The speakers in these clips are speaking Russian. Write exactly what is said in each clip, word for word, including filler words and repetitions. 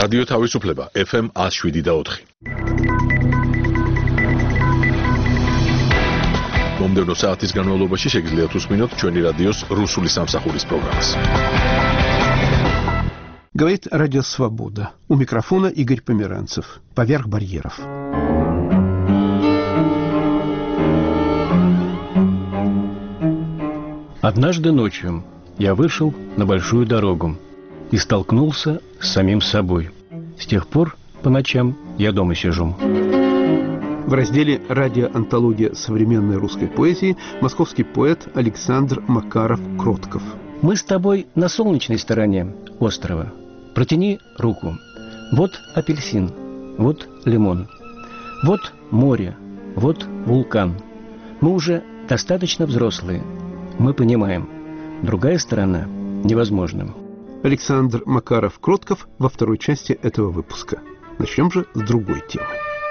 რადიო თავისუფლება ეფ ემ one oh seven და four. მომდევნო საათის განმავლობაში შეგიძლიათ უსმინოთ ჩვენი რადიოს რუსული სამსახურის პროგრამას. Говорит Радио Свобода. У микрофона Игорь Померанцев. Поверх барьеров. Однажды ночью я вышел на большую дорогу и столкнулся с самим собой. С тех пор по ночам я дома сижу. В разделе «Радиоантология современной русской поэзии» московский поэт Александр Макаров-Кротков. Мы с тобой на солнечной стороне острова. Протяни руку. Вот апельсин, вот лимон, вот море, вот вулкан. Мы уже достаточно взрослые. Мы понимаем, другая сторона невозможна. Александр Макаров-Кротков во второй части этого выпуска. Начнем же с другой темы.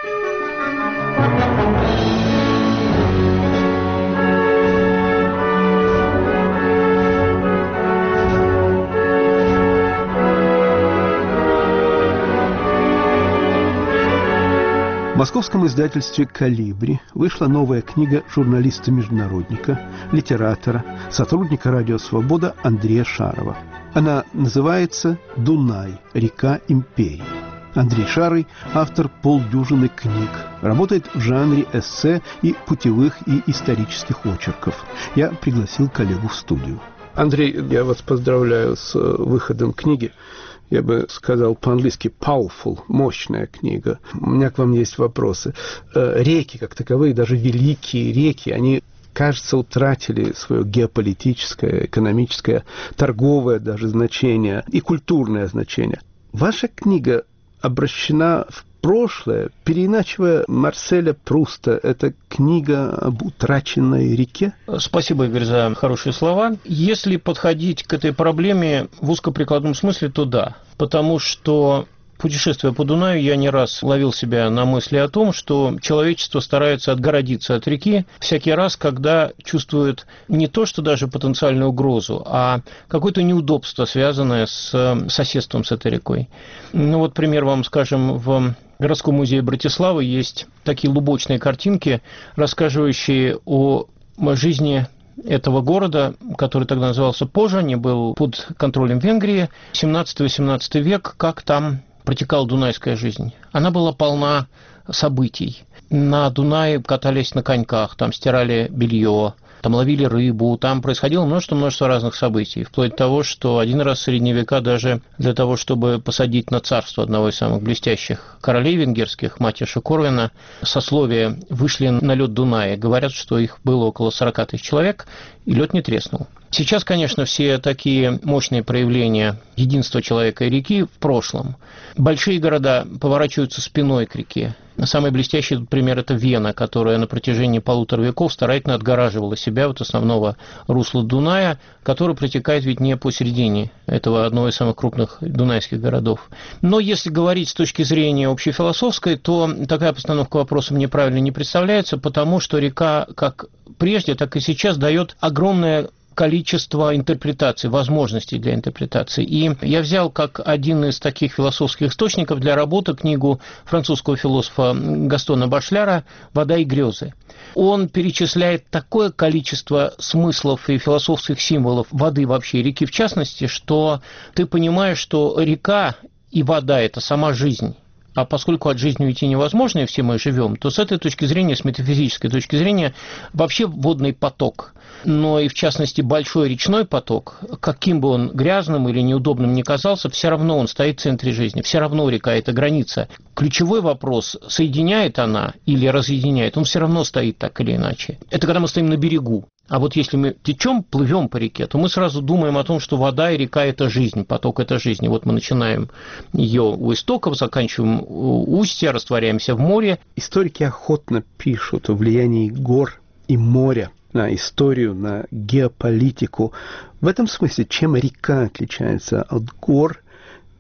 В московском издательстве «Колибри» вышла новая книга журналиста-международника, литератора, сотрудника «Радио Свобода» Андрея Шарова. Она называется «Дунай. Река империи». Андрей Шарый – автор полдюжины книг, работает в жанре эссе и путевых и исторических очерков. Я пригласил коллегу в студию. Андрей, я вас поздравляю с выходом книги. Я бы сказал по-английски powerful, мощная книга. У меня к вам есть вопросы. Реки, как таковые, даже великие реки, они, кажется, утратили свое геополитическое, экономическое, торговое даже значение и культурное значение. Ваша книга обращена в прошлое, переиначивая Марселя Пруста. Это книга об утраченной реке? Спасибо, Игорь, за хорошие слова. Если подходить к этой проблеме в узкоприкладном смысле, то да. Потому что, путешествуя по Дунаю, я не раз ловил себя на мысли о том, что человечество старается отгородиться от реки всякий раз, когда чувствует не то, что даже потенциальную угрозу, а какое-то неудобство, связанное с соседством с этой рекой. Ну вот пример вам, скажем, в городском музее Братиславы есть такие лубочные картинки, рассказывающие о жизни этого города, который тогда назывался Позсань, был под контролем Венгрии, семнадцатый-восемнадцатый век, как там протекала дунайская жизнь. Она была полна событий. На Дунае катались на коньках, там стирали белье, там ловили рыбу, там происходило множество-множество разных событий, вплоть до того, что один раз в средние века даже для того, чтобы посадить на царство одного из самых блестящих королей венгерских, Матиаша Корвина, сословия вышли на лед Дуная. Говорят, что их было около сорок тысяч человек, и лед не треснул. Сейчас, конечно, все такие мощные проявления единства человека и реки в прошлом. Большие города поворачиваются спиной к реке. Самый блестящий пример – это Вена, которая на протяжении полутора веков старательно отгораживала себя от основного русла Дуная, который протекает ведь не посередине этого одного из самых крупных дунайских городов. Но если говорить с точки зрения общефилософской, то такая постановка вопроса мне правильно не представляется, потому что река как прежде, так и сейчас дает огромное количество интерпретаций, возможностей для интерпретации. И я взял как один из таких философских источников для работы книгу французского философа Гастона Башляра «Вода и грезы». Он перечисляет такое количество смыслов и философских символов воды вообще, и реки в частности, что ты понимаешь, что река и вода – это сама жизнь. А поскольку от жизни уйти невозможно, и все мы живем, то с этой точки зрения, с метафизической точки зрения, вообще водный поток, но и в частности большой речной поток, каким бы он грязным или неудобным ни казался, все равно он стоит в центре жизни, все равно река – это граница. Ключевой вопрос, соединяет она или разъединяет, он все равно стоит так или иначе. Это когда мы стоим на берегу. А вот если мы течем, плывем по реке, то мы сразу думаем о том, что вода и река – это жизнь, поток – это жизнь. И вот мы начинаем ее у истоков, заканчиваем у устья, растворяемся в море. Историки охотно пишут о влиянии гор и моря на историю, на геополитику. В этом смысле, чем река отличается от гор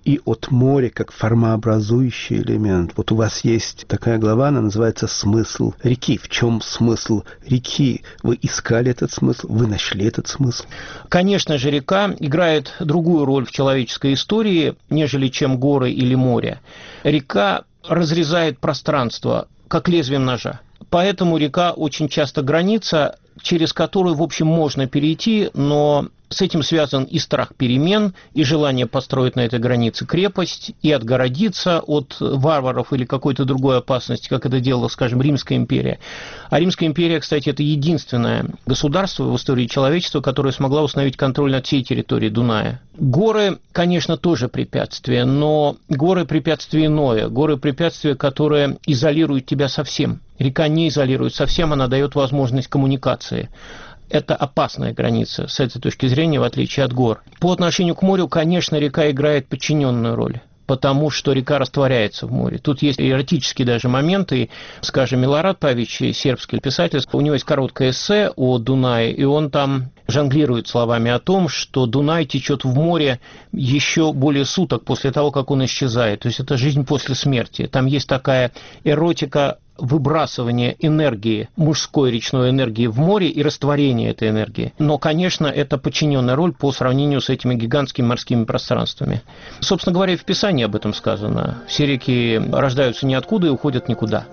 и от моря как формообразующий элемент. Вот у вас есть такая глава, она называется «Смысл реки». В чем смысл реки? Вы искали этот смысл? Вы нашли этот смысл? Конечно же, река играет другую роль в человеческой истории, нежели чем горы или море. Река разрезает пространство, как лезвием ножа. Поэтому река очень часто граница, через которую, в общем, можно перейти, но с этим связан и страх перемен, и желание построить на этой границе крепость, и отгородиться от варваров или какой-то другой опасности, как это делала, скажем, Римская империя. А Римская империя, кстати, это единственное государство в истории человечества, которое смогло установить контроль над всей территорией Дуная. Горы, конечно, тоже препятствие, но горы препятствие иное, горы препятствие, которое изолирует тебя совсем. Река не изолирует совсем, она дает возможность коммуникации. Это опасная граница с этой точки зрения, в отличие от гор. По отношению к морю, конечно, река играет подчиненную роль, потому что река растворяется в море. Тут есть эротические даже моменты. Скажем, Милорад Павич, сербский писатель, у него есть короткое эссе о Дунае, и он там жонглирует словами о том, что Дунай течет в море еще более суток после того, как он исчезает. То есть это жизнь после смерти. Там есть такая эротика выбрасывание энергии, мужской речной энергии в море и растворение этой энергии. Но, конечно, это подчиненная роль по сравнению с этими гигантскими морскими пространствами. Собственно говоря, и в Писании об этом сказано. Все реки рождаются ниоткуда и уходят никуда.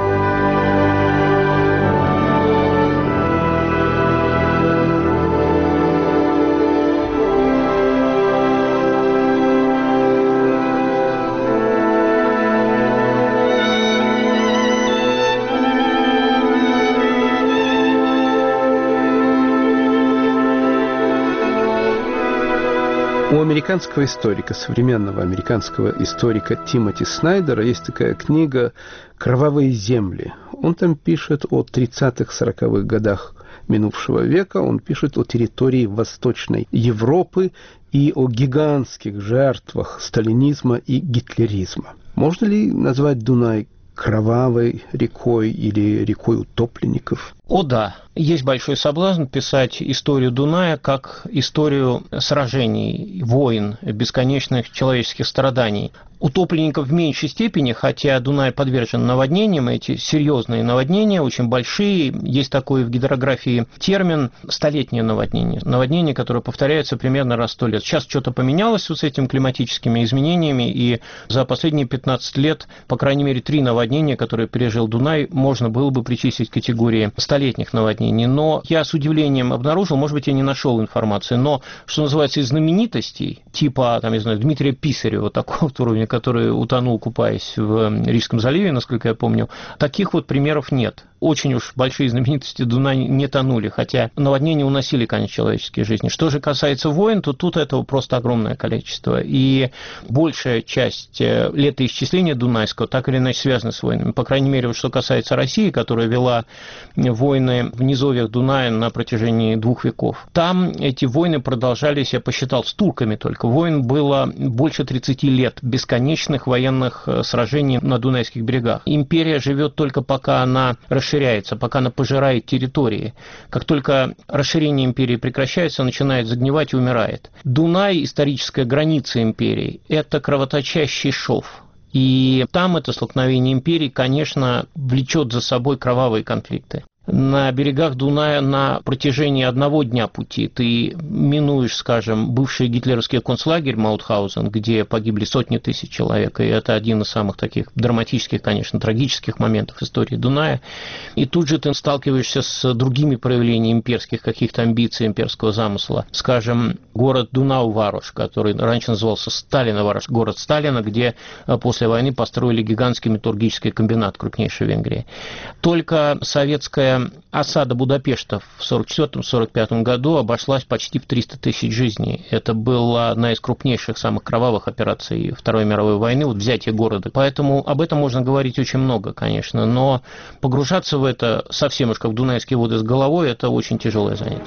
У американского историка, современного американского историка Тимоти Снайдера есть такая книга «Кровавые земли». Он там пишет о тридцатых-сороковых годах минувшего века, он пишет о территории Восточной Европы и о гигантских жертвах сталинизма и гитлеризма. Можно ли назвать Дунай кровавой рекой или рекой утопленников? О да, есть большой соблазн писать историю Дуная как историю сражений, войн, бесконечных человеческих страданий. Утопленников в меньшей степени, хотя Дунай подвержен наводнениям, эти серьезные наводнения, очень большие. Есть такой в гидрографии термин «столетнее наводнение». Наводнение, которое повторяется примерно раз в сто лет. Сейчас что-то поменялось вот с этими климатическими изменениями, и за последние пятнадцать лет, по крайней мере, три наводнения, которые пережил Дунай, можно было бы причислить к категории столетних наводнений. Но я с удивлением обнаружил, может быть, я не нашел информации, но, что называется, из знаменитостей, типа, там, я знаю, Дмитрия Писарева, такого уровня, который утонул, купаясь в Рижском заливе, насколько я помню, таких вот примеров нет. Очень уж большие знаменитости Дунай не тонули, хотя наводнения уносили, конечно, человеческие жизни. Что же касается войн, то тут этого просто огромное количество. И большая часть летоисчисления дунайского так или иначе связана с войнами. По крайней мере, вот что касается России, которая вела войны в низовьях Дуная на протяжении двух веков. Там эти войны продолжались, я посчитал, с турками только. Войн было больше тридцати лет, бесконечных военных сражений на Дунайских берегах. Империя живет только пока она расширяется, пока она пожирает территории. Как только расширение империи прекращается, начинает загнивать и умирает. Дунай, историческая граница империи, это кровоточащий шов. И там это столкновение империй, конечно, влечет за собой кровавые конфликты. На берегах Дуная на протяжении одного дня пути ты минуешь, скажем, бывший гитлеровский концлагерь Маутхаузен, где погибли сотни тысяч человек, и это один из самых таких драматических, конечно, трагических моментов истории Дуная. И тут же ты сталкиваешься с другими проявлениями имперских каких-то амбиций, имперского замысла. Скажем, город Дунау-Варош, который раньше назывался Сталино-Варош, город Сталина, где после войны построили гигантский металлургический комбинат, крупнейший в Венгрии. Только советская осада Будапешта в сорок четвёртом — сорок пятом году обошлась почти в триста тысяч жизней. Это была одна из крупнейших, самых кровавых операций Второй мировой войны, вот взятие города. Поэтому об этом можно говорить очень много, конечно, но погружаться в это совсем уж как в Дунайские воды с головой, это очень тяжелое занятие.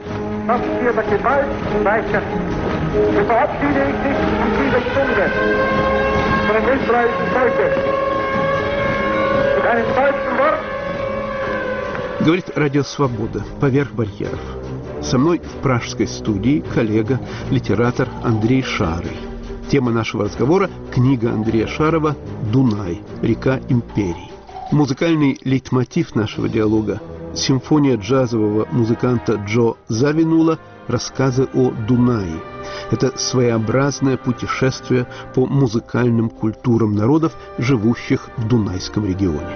Говорит Радио Свобода, поверх барьеров. Со мной в пражской студии коллега, литератор Андрей Шарый. Тема нашего разговора – книга Андрея Шарова «Дунай. Река империй». Музыкальный лейтмотив нашего диалога – симфония джазового музыканта Джо Завинула «Рассказы о Дунае». Это своеобразное путешествие по музыкальным культурам народов, живущих в Дунайском регионе.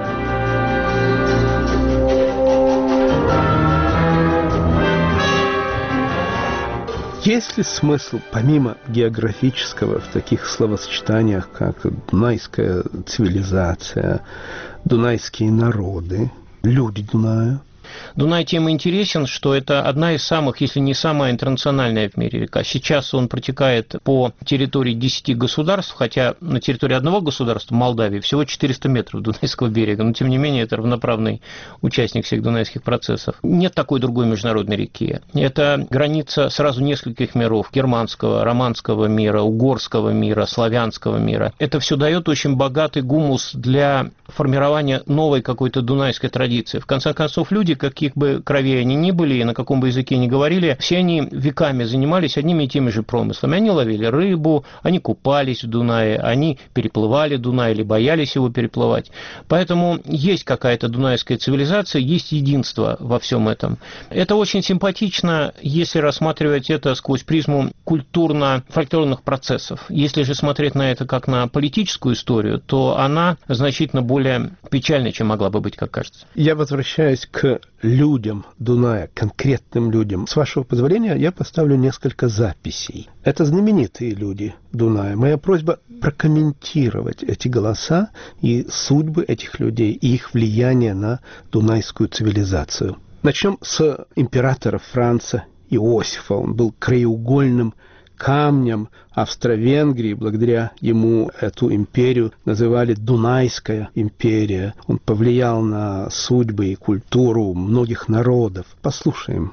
Есть ли смысл, помимо географического, в таких словосочетаниях, как дунайская цивилизация, дунайские народы, люди Дуная? Дунай тем интересен, что это одна из самых, если не самая интернациональная в мире река. Сейчас он протекает по территории десяти государств, хотя на территории одного государства, Молдавии, всего четыреста метров Дунайского берега, но тем не менее это равноправный участник всех дунайских процессов. Нет такой другой международной реки. Это граница сразу нескольких миров: германского, романского мира, угорского мира, славянского мира. Это все дает очень богатый гумус для формирования новой какой-то дунайской традиции. В конце концов, люди, каких бы кровей они ни были и на каком бы языке ни говорили, все они веками занимались одними и теми же промыслами. Они ловили рыбу, они купались в Дунае, они переплывали Дунай или боялись его переплывать. Поэтому есть какая-то дунайская цивилизация, есть единство во всем этом. Это очень симпатично, если рассматривать это сквозь призму культурно-фольклорных процессов. Если же смотреть на это как на политическую историю, то она значительно более печальной, чем могла бы быть, как кажется. Я возвращаюсь к людям Дуная, конкретным людям. С вашего позволения, я поставлю несколько записей. Это знаменитые люди Дуная. Моя просьба прокомментировать эти голоса и судьбы этих людей, и их влияние на дунайскую цивилизацию. Начнем с императора Франца Иосифа. Он был краеугольным камнем Австро-Венгрии. Благодаря ему эту империю называли Дунайская империя. Он повлиял на судьбы и культуру многих народов. Послушаем.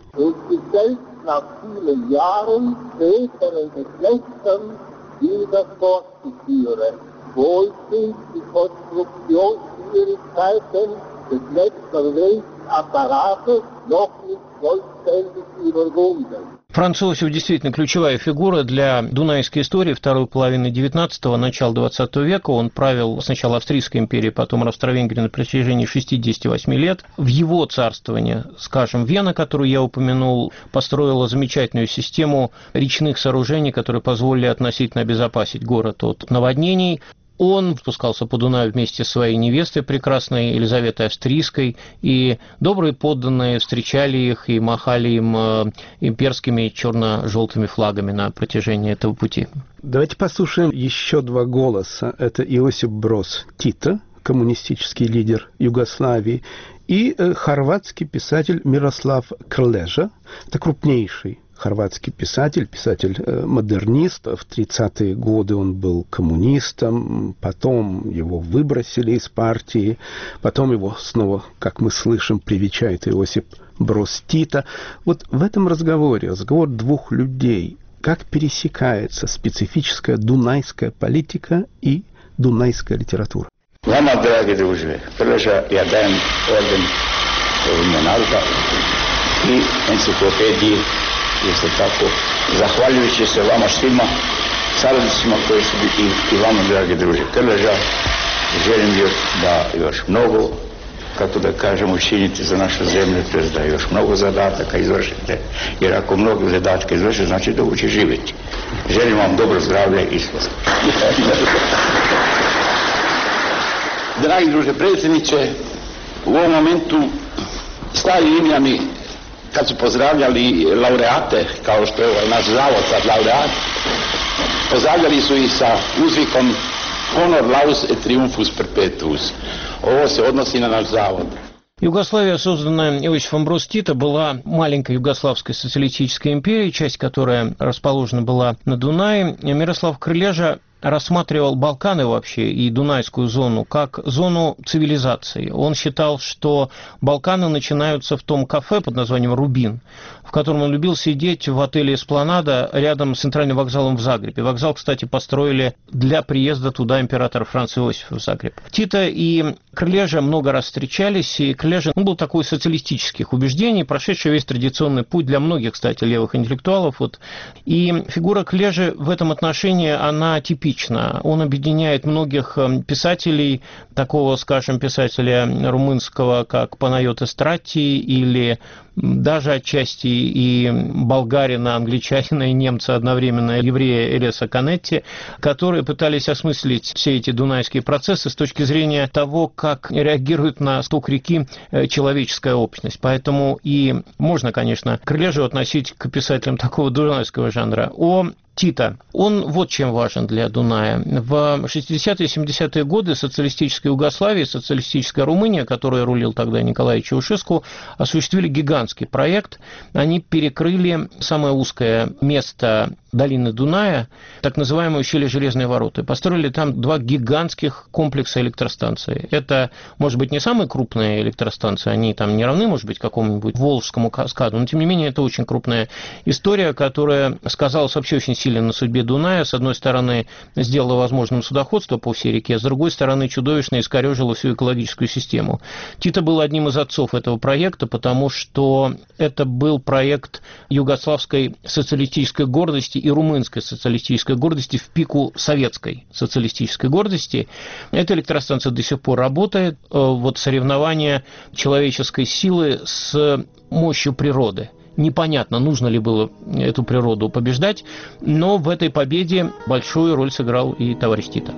Франц Иосиф действительно ключевая фигура для дунайской истории второй половины девятнадцатого, начала двадцатого века. Он правил сначала Австрийской империей, потом Австро-Венгрии на протяжении шестидесяти восьми лет. В его царствовании, скажем, Вена, которую я упомянул, построила замечательную систему речных сооружений, которые позволили относительно обезопасить город от наводнений. Он спускался по Дунаю вместе с своей невестой прекрасной Елизаветой Австрийской, и добрые подданные встречали их и махали им имперскими черно-желтыми флагами на протяжении этого пути. Давайте послушаем еще два голоса. Это Иосип Брос Тито, коммунистический лидер Югославии, и хорватский писатель Мирослав Крлежа, это крупнейший хорватский писатель, писатель-модернист. В тридцатые годы он был коммунистом, потом его выбросили из партии, потом его снова, как мы слышим, привечает Иосип Брос Тито. Вот в этом разговоре, разговор двух людей, как пересекается специфическая дунайская политика и дунайская литература. Vama, dragi druže, Krleža, ja dajem orden u ime naroda i enciklopediji, isto tako, zahvaljujući se vama svima, saradnicima koji su i, i vama, dragi druže Krleža, želim još da još mnogo, kako da kažem, učiniti za našu zemlju, to je da još mnogo zadataka izvršite, jer ako mnogo zadataka izvršite, znači da ući živjeti. Želim vam dobro zdravlje i sve. Dragi druže predsjedniče, u ovom momentu stari Rimljani, kad su pozdravljali laureate, kao što je ovaj naš zavod sad laureat, pozdravljali su ih sa uzvikom honor laus et triumphus perpetuus. Ovo se odnosi на наш завод. Югославия, созданная Иосифом Брос Тито, была маленькой югославской социалистической империей, часть которой расположена была на Дунае. Мирослав Крылежа рассматривал Балканы вообще и Дунайскую зону как зону цивилизации. Он считал, что Балканы начинаются в том кафе под названием «Рубин», в котором он любил сидеть в отеле «Эспланада» рядом с центральным вокзалом в Загребе. Вокзал, кстати, построили для приезда туда императора Франца Иосифа в Загреб. Тита и Крлежа много раз встречались, и Крлежа ну, был такой социалистических убеждений, прошедший весь традиционный путь для многих, кстати, левых интеллектуалов. Вот. И фигура Крлежи в этом отношении, она типична. Он объединяет многих писателей, такого, скажем, писателя румынского, как Панайот Эстратти, или даже отчасти и болгарина, англичанина и немца одновременно, еврея Элеса Канетти, которые пытались осмыслить все эти дунайские процессы с точки зрения того, как реагирует на сток реки человеческая общность. Поэтому и можно, конечно, Крлежу относить к писателям такого дунайского жанра. О Тита. Он вот чем важен для Дуная. В шестидесятые и семидесятые годы социалистической Югославии, социалистическая Румыния, которой рулил тогда Николай Чаушеску, осуществили гигантский проект. Они перекрыли самое узкое место долины Дуная, так называемое ущелье Железные ворота. Построили там два гигантских комплекса электростанций. Это, может быть, не самые крупные электростанции, они там не равны, может быть, какому-нибудь Волжскому каскаду, но, тем не менее, это очень крупная история, которая сказалась вообще очень сильно на судьбе Дуная. С одной стороны, сделала возможным судоходство по всей реке, с другой стороны, чудовищно искорежила всю экологическую систему. Тита был одним из отцов этого проекта, потому что это был проект югославской социалистической гордости и румынской социалистической гордости в пику советской социалистической гордости. Эта электростанция до сих пор работает. Вот соревнование человеческой силы с мощью природы. Непонятно, нужно ли было эту природу побеждать, но в этой победе большую роль сыграл и товарищ Тита.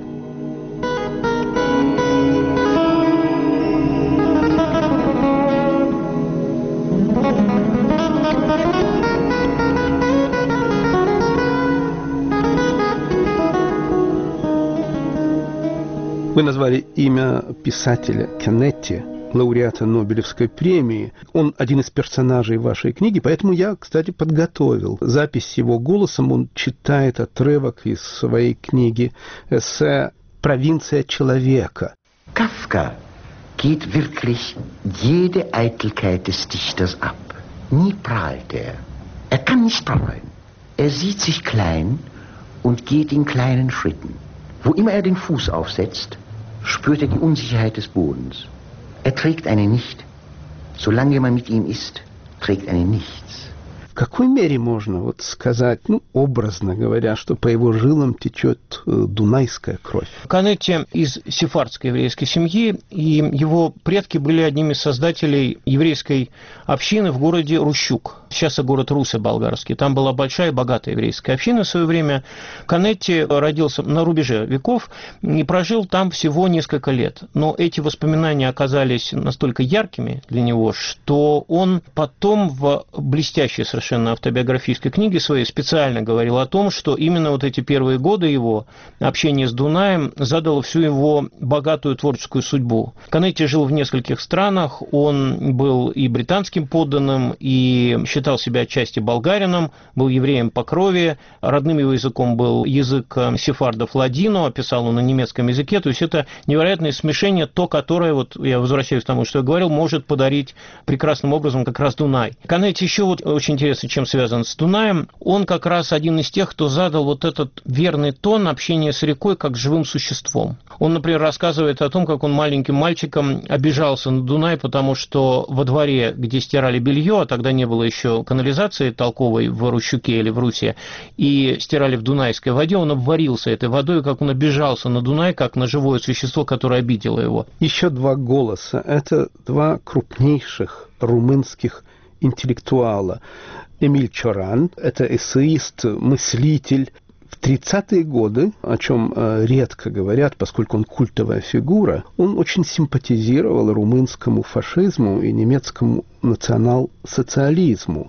Вы назвали имя писателя Канетти, лауреата Нобелевской премии. Он один из персонажей вашей книги, поэтому я, кстати, подготовил запись с его голосом. Он читает отрывок из своей книги эссе «Провинция человека». Kafka geht wirklich jede Eitelkeit des Dichters ab. Nie prahlt er. Er kann nicht prahlen. Er sieht sich klein und geht in kleinen Schritten. Wo immer er den Fuß aufsetzt, spürt er die Unsicherheit des Bodens. Er trägt eine nicht. Solange man mit ihm ist, trägt eine nichts. В какой мере можно вот сказать, ну, образно говоря, что по его жилам течет дунайская кровь? Канетти из сефардской еврейской семьи, и его предки были одними из создателей еврейской общины в городе Рущук. Сейчас это город Руся болгарский. Там была большая и богатая еврейская община в свое время. Канетти родился на рубеже веков и прожил там всего несколько лет. Но эти воспоминания оказались настолько яркими для него, что он потом в блестящей совершенно автобиографической книге своей специально говорил о том, что именно вот эти первые годы его общения с Дунаем задало всю его богатую творческую судьбу. Канетти жил в нескольких странах, он был и британским подданным, и считал себя отчасти болгарином, был евреем по крови, родным его языком был язык сефардов ладино, описал он на немецком языке, то есть это невероятное смешение, то, которое, вот я возвращаюсь к тому, что я говорил, может подарить прекрасным образом как раз Дунай. Канетти еще вот очень интересно, чем связан с Дунаем, он как раз один из тех, кто задал вот этот верный тон общения с рекой как с живым существом. Он, например, рассказывает о том, как он маленьким мальчиком обижался на Дунай, потому что во дворе, где стирали белье, а тогда не было еще канализации толковой в Рущуке или в Русе, и стирали в дунайской воде, он обварился этой водой, как он обижался на Дунай, как на живое существо, которое обидело его. Еще два голоса. Это два крупнейших румынских интеллектуала. Эмиль Чоран, это эссеист, мыслитель. В тридцатые годы, о чем редко говорят, поскольку он культовая фигура, он очень симпатизировал румынскому фашизму и немецкому национал-социализму.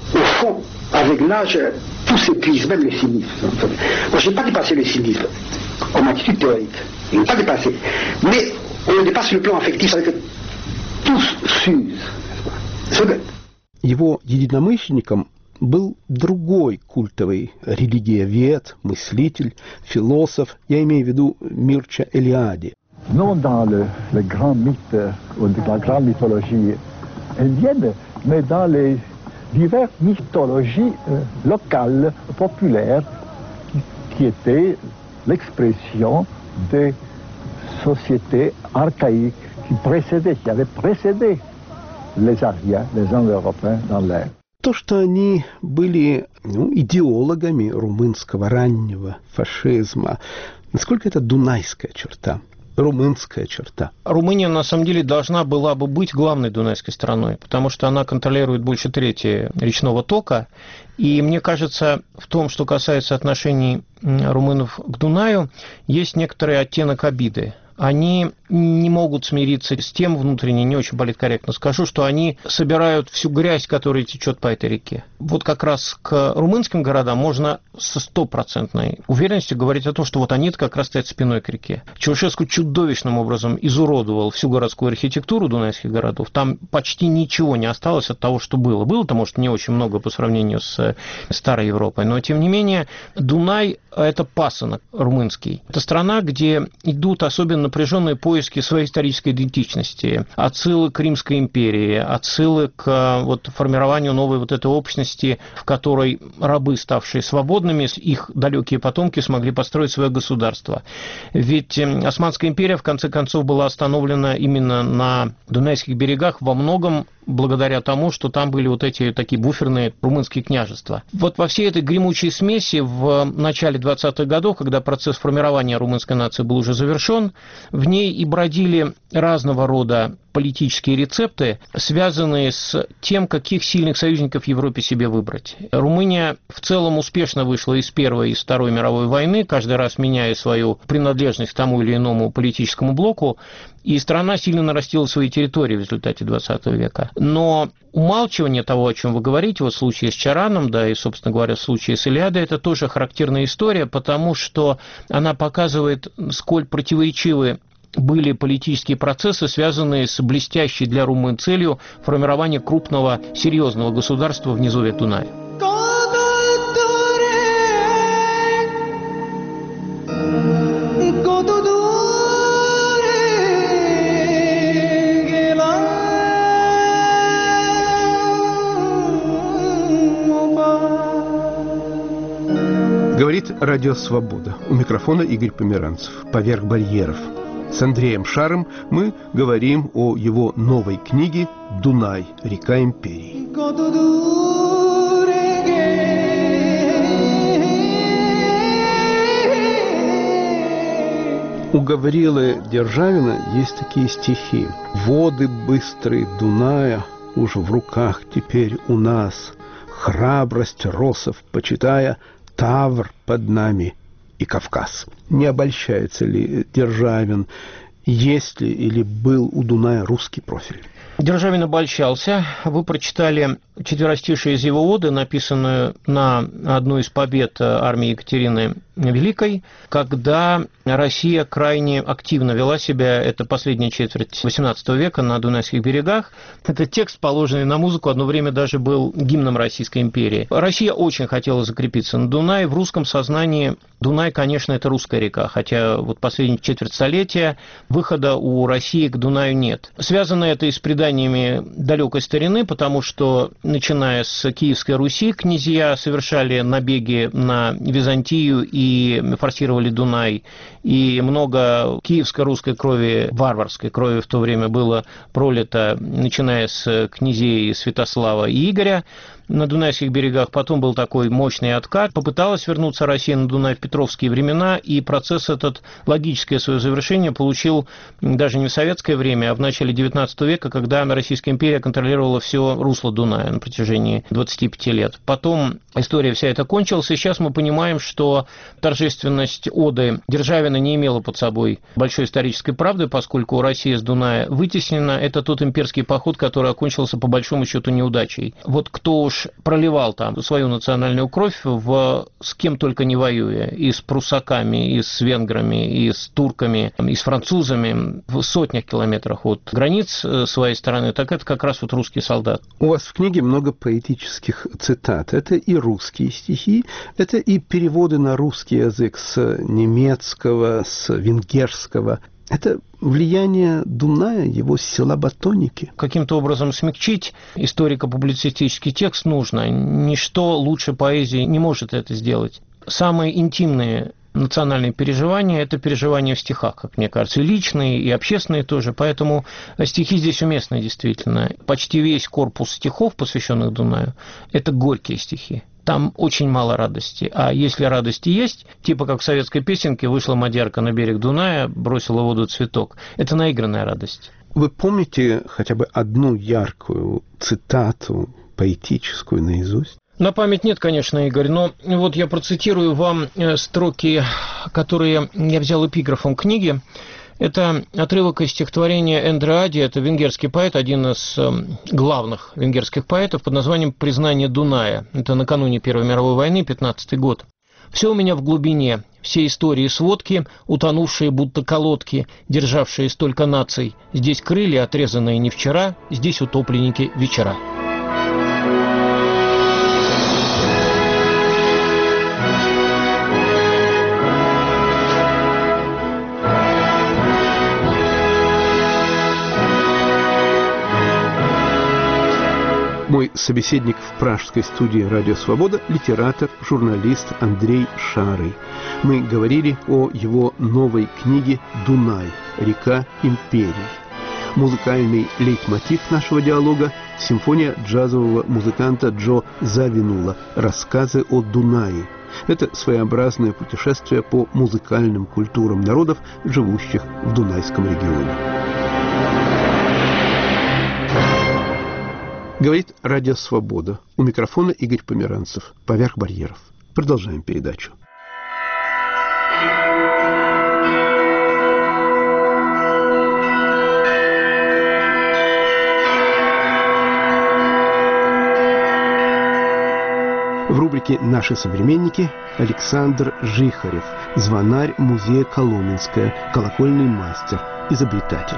Avec l'âge, tout s'épuise, même le cynisme. Moi, je n'ai pas dépassé le cynisme comme attitude théorique. Je n'ai pas dépassé. Mais on le dépasse sur le plan affectif, c'est que tout s'use. Его единомышленником был другой культовый религиовед, мыслитель, философ, я имею в виду Мирча Элиади. Non dans le, le grand mythe ou la grande mythologie indienne, mais dans les diverses mythologies euh, locales, populaires, qui, qui étaient l'expression des sociétés archaïques qui précédaient, qui avaient précédé les Ariens, les Indo-Européens dans l'ère. То, что они были ну, идеологами румынского раннего фашизма, насколько это дунайская черта? Румынская черта. Румыния, на самом деле, должна была бы быть главной дунайской страной, потому что она контролирует больше трети речного тока. И мне кажется, в том, что касается отношений румынов к Дунаю, есть некоторый оттенок обиды. Они не могут смириться с тем, внутренне не очень политкорректно скажу, что они собирают всю грязь, которая течет по этой реке. Вот как раз к румынским городам можно со стопроцентной уверенностью говорить о том, что вот они как раз стоят спиной к реке. Чаушеску чудовищным образом изуродовал всю городскую архитектуру дунайских городов. Там почти ничего не осталось от того, что было. Было-то, может, не очень много по сравнению с старой Европой, но, тем не менее, Дунай – это пасынок румынский. Это страна, где идут особенно напряженные поиски своей исторической идентичности, отсылы к Римской империи, отсылы к вот, формированию новой вот этой общности, в которой рабы, ставшие свободными, их далекие потомки смогли построить свое государство. Ведь Османская империя, в конце концов, была остановлена именно на Дунайских берегах во многом благодаря тому, что там были вот эти такие буферные румынские княжества. Вот во всей этой гремучей смеси в начале двадцатых годов, когда процесс формирования румынской нации был уже завершен, в ней и бродили разного рода политические рецепты, связанные с тем, каких сильных союзников в Европе себе выбрать. Румыния в целом успешно вышла из Первой и из Второй мировой войны, каждый раз меняя свою принадлежность к тому или иному политическому блоку, и страна сильно нарастила свои территории в результате двадцатого века. Но умалчивание того, о чем вы говорите, вот в случае с Чараном, да и, собственно говоря, в случае с Илиадой, это тоже характерная история, потому что она показывает, сколь противоречивы были политические процессы, связанные с блестящей для румын целью формирования крупного, серьезного государства в низовье Дуная. Говорит Радио Свобода. У микрофона Игорь Померанцев. «Поверх барьеров». С Андреем Шаром мы говорим о его новой книге «Дунай. Река империи». У Гаврилы Державина есть такие стихи. «Воды быстрые Дуная уж в руках теперь у нас, храбрость росов почитая, Тавр под нами и Кавказ». Не обольщается ли Державин, есть ли или был у Дуная русский профиль? Державин обольщался. Вы прочитали четверостишие из его оды, написанную на одну из побед армии Екатерины Великой, когда Россия крайне активно вела себя, это последняя четверть восемнадцатого века на Дунайских берегах. Этот текст, положенный на музыку, одно время даже был гимном Российской империи. Россия очень хотела закрепиться на Дунае. В русском сознании Дунай, конечно, это русская река, хотя вот последние четверть столетия выхода у России к Дунаю нет. Связано это и с преданиями далекой старины, потому что, начиная с Киевской Руси, князья совершали набеги на Византию и форсировали Дунай, и много киевско-русской крови, варварской крови в то время было пролито, начиная с князей Святослава и Игоря на Дунайских берегах. Потом был такой мощный откат. Попыталась вернуться Россия на Дунай в петровские времена, и процесс этот, логическое свое завершение, получил даже не в советское время, а в начале девятнадцатого века, когда Российская империя контролировала все русло Дуная на протяжении двадцати пяти лет. Потом история вся эта кончилась, и сейчас мы понимаем, что торжественность оды Державина не имела под собой большой исторической правды, поскольку Россия с Дуная вытеснена. Это тот имперский поход, который окончился по большому счету неудачей. Вот кто уж Париж проливал там свою национальную кровь в, с кем только не воюя, и с прусаками, и с венграми, и с турками, и с французами, в сотнях километрах от границ своей страны, так это как раз вот русский солдат. У вас в книге много поэтических цитат. Это и русские стихи, это и переводы на русский язык с немецкого, с венгерского. Это влияние Дуная, его силаботоники. Каким-то образом смягчить историко-публицистический текст нужно. Ничто лучше поэзии не может это сделать. Самые интимные национальные переживания – это переживания в стихах, как мне кажется, и личные, и общественные тоже. Поэтому стихи здесь уместны действительно. Почти весь корпус стихов, посвященных Дунаю, это горькие стихи. Там очень мало радости. А если радости есть, типа как в советской песенке «Вышла мадьярка на берег Дуная, бросила в воду цветок», это наигранная радость. Вы помните хотя бы одну яркую цитату поэтическую наизусть? На память нет, конечно, Игорь, но вот я процитирую вам строки, которые я взял эпиграфом книги. Это отрывок из стихотворения Эндре Ади, это венгерский поэт, один из главных венгерских поэтов под названием «Признание Дуная». Это накануне Первой мировой войны, пятнадцатый год. «Все у меня в глубине, все истории сводки, утонувшие будто колодки, державшие столько наций. Здесь крылья, отрезанные не вчера, здесь утопленники вечера». Мой собеседник в пражской студии «Радио Свобода» – литератор, журналист Андрей Шарый. Мы говорили о его новой книге «Дунай. Река империй». Музыкальный лейтмотив нашего диалога – симфония джазового музыканта Джо Завинула «Рассказы о Дунае». Это своеобразное путешествие по музыкальным культурам народов, живущих в Дунайском регионе. Говорит Радио Свобода. У микрофона Игорь Померанцев. Поверх барьеров. Продолжаем передачу. В рубрике «Наши современники» Александр Жихарев, звонарь музея Коломенское, колокольный мастер, изобретатель.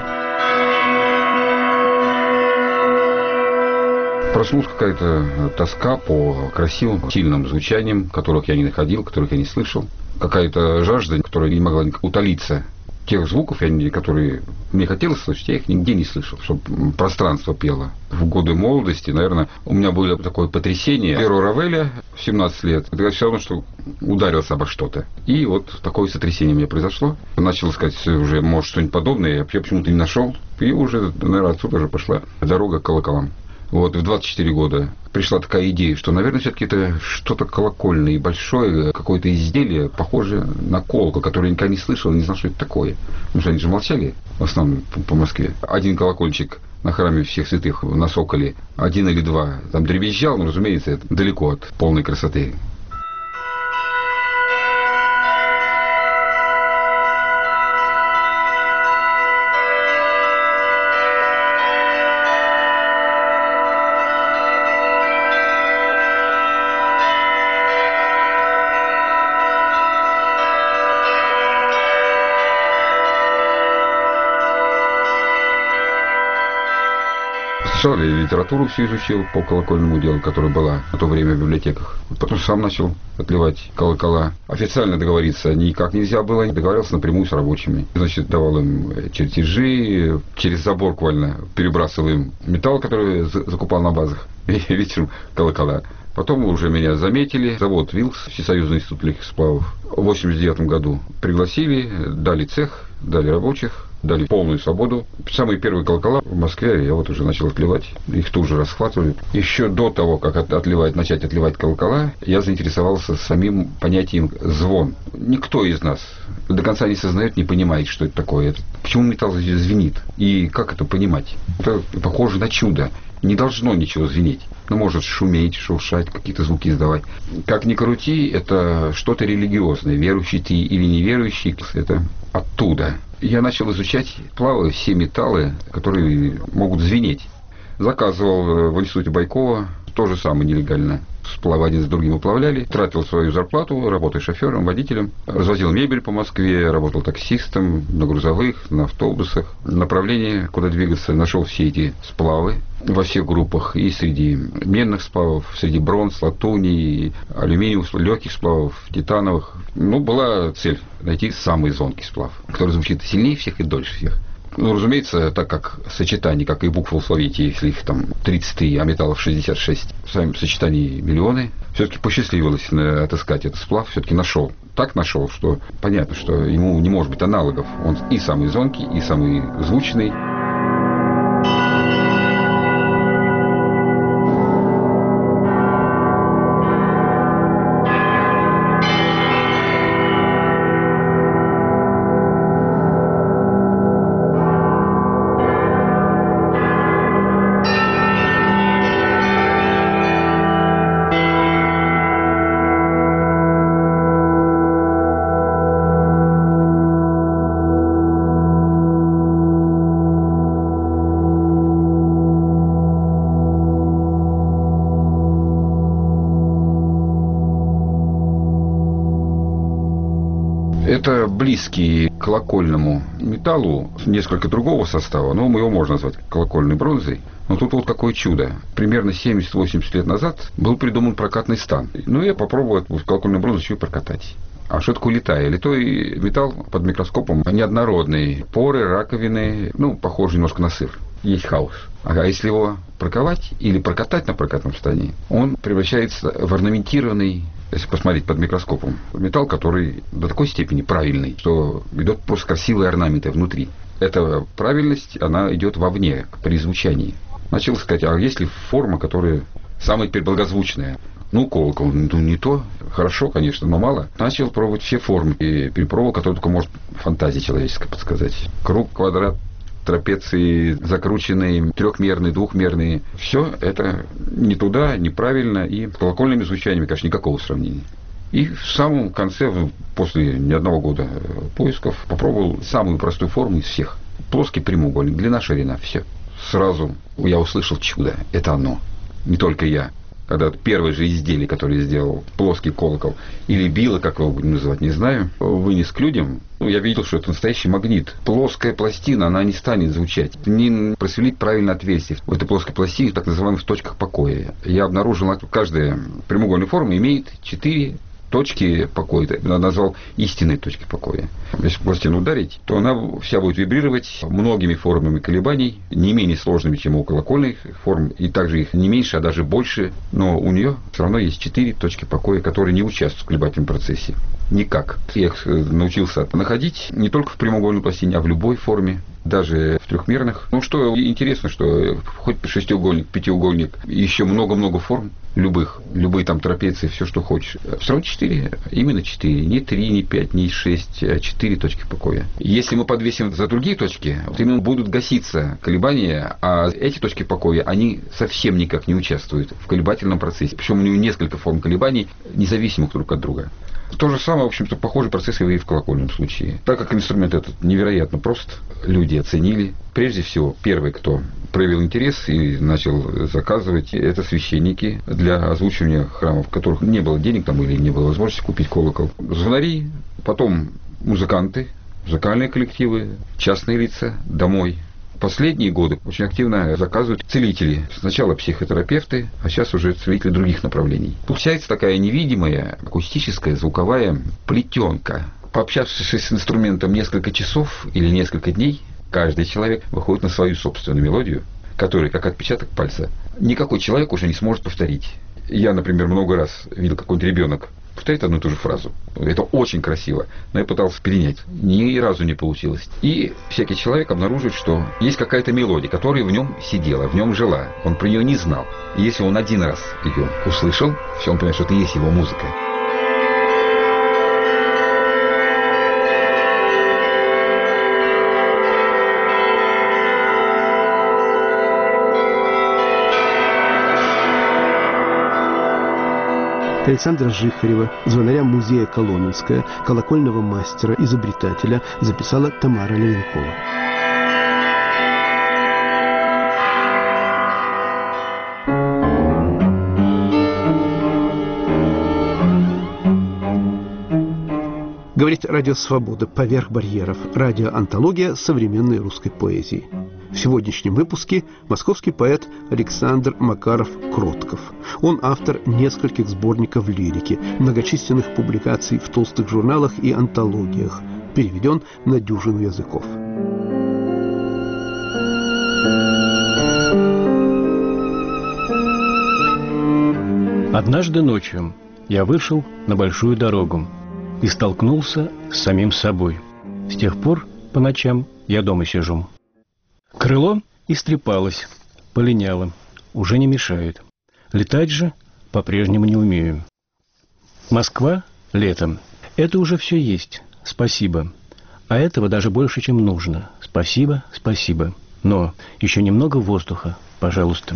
Проснулась какая-то тоска по красивым, сильным звучаниям, которых я не находил, которых я не слышал. Какая-то жажда, которая не могла утолиться. Тех звуков, которые мне хотелось слышать, я их нигде не слышал, чтобы пространство пело. В годы молодости, наверное, у меня было такое потрясение. Первого Равеля в семнадцать лет, это все равно, что ударился обо что-то. И вот такое сотрясение у меня произошло. Начал искать уже, может, что-нибудь подобное, я почему-то не нашел. И уже, наверное, отсюда же пошла дорога к колоколам. Вот в двадцать четыре года пришла такая идея, что, наверное, все-таки это что-то колокольное и большое, какое-то изделие, похожее на колокол, которое я никогда не слышал, не знал, что это такое. Потому что они же молчали, в основном по Москве. Один колокольчик на храме всех святых на Соколе, один или два, там дребезжал, но, разумеется, это далеко от полной красоты. Сначала я литературу всю изучил по колокольному делу, которая была в то время в библиотеках. Потом сам начал отливать колокола. Официально договориться никак нельзя было. Договорился напрямую с рабочими. Значит, давал им чертежи, через забор буквально перебрасывал им металл, который закупал на базах, и вечером колокола. Потом уже меня заметили. Завод ВИЛС, Всесоюзный институт легких сплавов, в восемьдесят девятом году пригласили, дали цех, дали рабочих, дали полную свободу. Самые первые колокола в Москве я вот уже начал отливать. Их тут же расхватывали. Еще до того, как отливать, начать отливать колокола, я заинтересовался самим понятием звон. Никто из нас до конца не сознает, не понимает, что это такое. Почему металл звенит? И как это понимать? Это похоже на чудо. Не должно ничего звенеть. Ну, может шуметь, шуршать, какие-то звуки издавать. Как ни крути, это что-то религиозное. Верующий ты или неверующий, это оттуда. Я начал изучать плавы, все металлы, которые могут звенеть. Заказывал в институте Байкова то же самое нелегально. Сплавы один с другим уплавляли, тратил свою зарплату, работая шофером, водителем, развозил мебель по Москве, работал таксистом на грузовых, на автобусах. Направление, куда двигаться, нашел все эти сплавы во всех группах, и среди медных сплавов, среди бронз, латуни, алюминиевых, легких сплавов, титановых. Ну, была цель найти самый звонкий сплав, который звучит сильнее всех и дольше всех. Ну, разумеется, так как сочетаний, как и букв в алфавите, если их там тридцать три, а металлов шестьдесят шесть, в самом сочетании миллионы, все-таки посчастливилось отыскать этот сплав, все-таки нашел. Так нашел, что понятно, что ему не может быть аналогов. Он и самый звонкий, и самый звучный. Это близкий к колокольному металлу, несколько другого состава, но его можно назвать колокольной бронзой. Но тут вот какое чудо. Примерно семьдесят-восемьдесят лет назад был придуман прокатный стан. Ну, я попробовал эту колокольную бронзу еще и прокатать. А что такое литая? Литой металл под микроскопом неоднородный. Поры, раковины, ну, похоже немножко на сыр. Есть хаос. А если его проковать или прокатать на прокатном стане, он превращается в орнаментированный, если посмотреть под микроскопом, металл, который до такой степени правильный, что идет просто красивые орнаменты внутри. Эта правильность, она идет вовне, при звучании. Начал сказать, а есть ли форма, которая самая теперь благозвучная? Ну, колокол, ну, не то. Хорошо, конечно, но мало. Начал пробовать все формы. И перепробовал, которые только может фантазия человеческая подсказать. Круг, квадрат, трапеции закрученные, трехмерные, двухмерные. Все это не туда, неправильно. И с колокольными звучаниями, конечно, никакого сравнения. И в самом конце, после не одного года поисков, попробовал самую простую форму из всех. Плоский прямоугольник, длина, ширина, все. Сразу я услышал чудо. Это оно. Не только я. Когда первое же изделие, которое я сделал, плоский колокол, или било, как его будем называть, не знаю, вынес к людям, ну, я видел, что это настоящий магнит. Плоская пластина, она не станет звучать. Не просверлить правильно отверстие в этой плоской пластине, в так называемых точках покоя. Я обнаружил, что каждая прямоугольная форма имеет четыре точки покоя. Я назвал истинные точки покоя. Если пластину ударить, то она вся будет вибрировать многими формами колебаний, не менее сложными, чем у колокольных форм, и также их не меньше, а даже больше. Но у нее все равно есть четыре точки покоя, которые не участвуют в колебательном процессе. Никак. Я их научился находить не только в прямоугольной пластине, а в любой форме, даже в трехмерных. Ну, что интересно, что хоть шестиугольник, пятиугольник, еще много-много форм, любых, любые там трапеции, все, что хочешь. Все равно четыре, именно четыре, не три, не пять, не шесть, а четыре точки покоя. Если мы подвесим за другие точки, вот именно будут гаситься колебания, а эти точки покоя, они совсем никак не участвуют в колебательном процессе. Причем у него несколько форм колебаний, независимых друг от друга. То же самое, в общем-то, похожий процесс и в колокольном случае. Так как инструмент этот невероятно прост, люди оценили. Прежде всего, первый, кто проявил интерес и начал заказывать, это священники для озвучивания храмов, в которых не было денег там или не было возможности купить колокол. Звонари, потом музыканты, музыкальные коллективы, частные лица, домой. Последние годы очень активно заказывают целители. Сначала психотерапевты, а сейчас уже целители других направлений. Получается такая невидимая акустическая звуковая плетенка. Пообщавшись с инструментом несколько часов или несколько дней, каждый человек выходит на свою собственную мелодию, которая, как отпечаток пальца, никакой человек уже не сможет повторить. Я, например, много раз видел, какой-нибудь ребенок повторяет одну и ту же фразу. Это очень красиво, но я пытался перенять. Ни разу не получилось. И всякий человек обнаруживает, что есть какая-то мелодия, которая в нем сидела, в нем жила. Он про нее не знал. И если он один раз ее услышал, все, он понимает, что это и есть его музыка. Александра Жихарева, звонаря музея Коломенская, колокольного мастера, изобретателя, записала Тамара Левенкова. Говорит «Радио Свобода. Поверх барьеров». Радиоантология современной русской поэзии. В сегодняшнем выпуске московский поэт Александр Макаров-Кротков. Он автор нескольких сборников лирики, многочисленных публикаций в толстых журналах и антологиях. Переведен на дюжину языков. Однажды ночью я вышел на большую дорогу и столкнулся с самим собой. С тех пор по ночам я дома сижу. Крыло истрепалось, полиняло, уже не мешает. Летать же по-прежнему не умею. Москва летом. Это уже все есть. Спасибо. А этого даже больше, чем нужно. Спасибо, спасибо. Но еще немного воздуха, пожалуйста.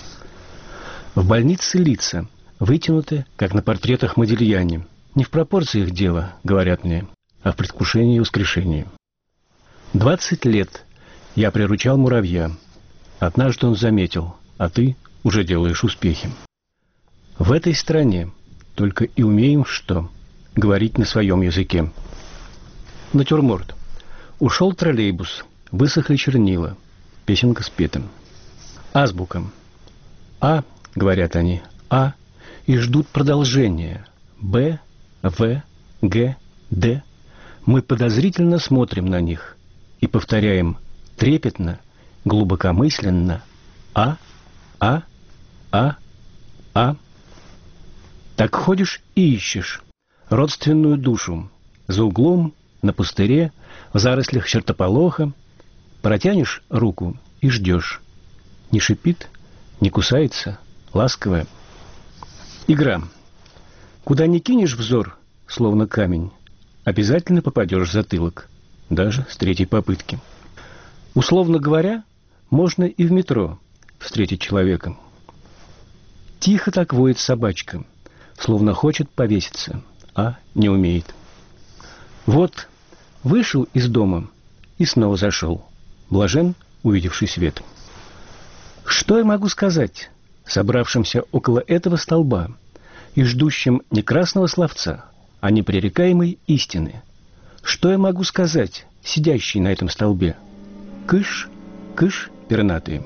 В больнице лица вытянуты, как на портретах Модильяне. Не в пропорциях дело, говорят мне, а в предвкушении и воскрешении. Двадцать лет я приручал муравья. Однажды он заметил, а ты уже делаешь успехи. В этой стране только и умеем что? Говорить на своем языке. Натюрморт. Ушел троллейбус, высохли чернила. Песенка спета. Азбука. А, говорят они, А, и ждут продолжения. Б, В, Г, Д. Мы подозрительно смотрим на них и повторяем трепетно, глубокомысленно А, А, А, А. Так ходишь и ищешь родственную душу за углом, на пустыре, в зарослях чертополоха. Протянешь руку и ждешь. Не шипит, не кусается, ласковая. Игра. Куда ни кинешь взор, словно камень, обязательно попадешь в затылок, даже с третьей попытки. Условно говоря, можно и в метро встретить человека. Тихо так воет собачка, словно хочет повеситься, а не умеет. Вот, вышел из дома и снова зашел, блажен, увидевший свет. Что я могу сказать собравшимся около этого столба и ждущим не красного словца, а непререкаемой истины? Что я могу сказать сидящей на этом столбе? Кыш, кыш, пернатые.